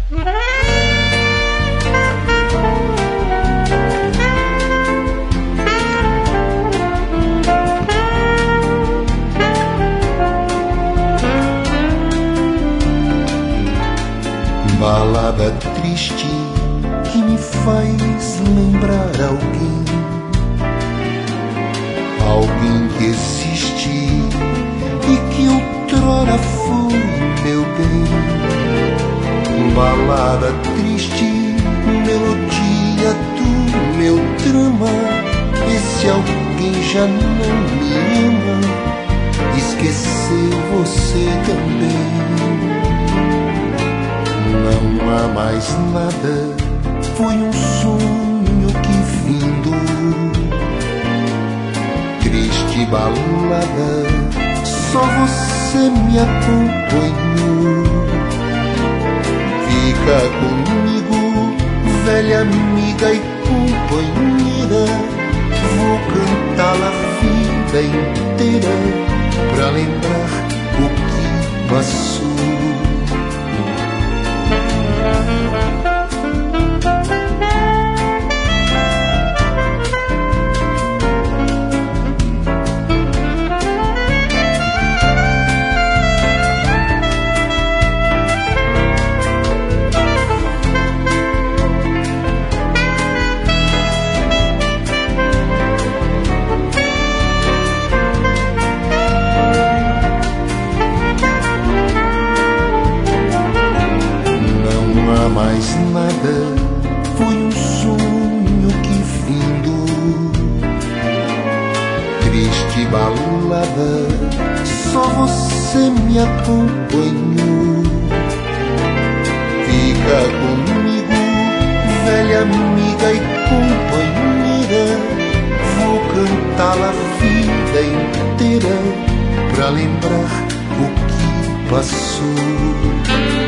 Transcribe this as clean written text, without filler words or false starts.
Balada triste que me faz lembrar alguém, alguém que existe e que outrora foi meu bem. Balada triste, melodia do meu drama, esse alguém já não me ama, esqueceu você também. Não há mais nada, foi um sonho que findou. Triste balada, só você me acompanhou. Fica comigo, velha amiga e companheira, vou cantá-la a vida inteira pra lembrar o que passou. Mais nada, foi um sonho que findou. Triste balada, só você me acompanhou. Fica comigo, velha amiga e companheira, vou cantá-la a vida inteira pra lembrar o que passou.